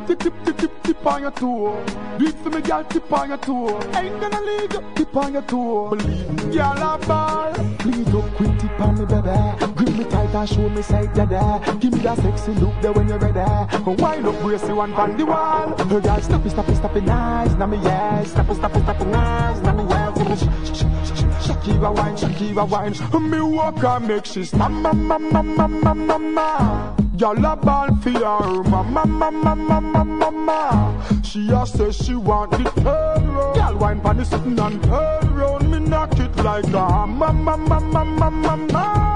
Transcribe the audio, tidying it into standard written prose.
tip on your toe. Do it for me, girl, tip on your toe. Ain't gonna leave you, tip on your toe. Believe me, girl, a ball. Please up quick, tip on me, baby. Grip me tight and show me side, dada. Give me that sexy look there when you're ready. Wind up, brace you one on the wall. Girl, stop it, nice. Now me, yes. Stop it, nice. Now me, yes. Shakira wine. Me walk and make she stop, mama. Y'all a ball for her, mama. She a say she want the third round. Y'all wine pan the sitting on third round. Me knock it like a mama.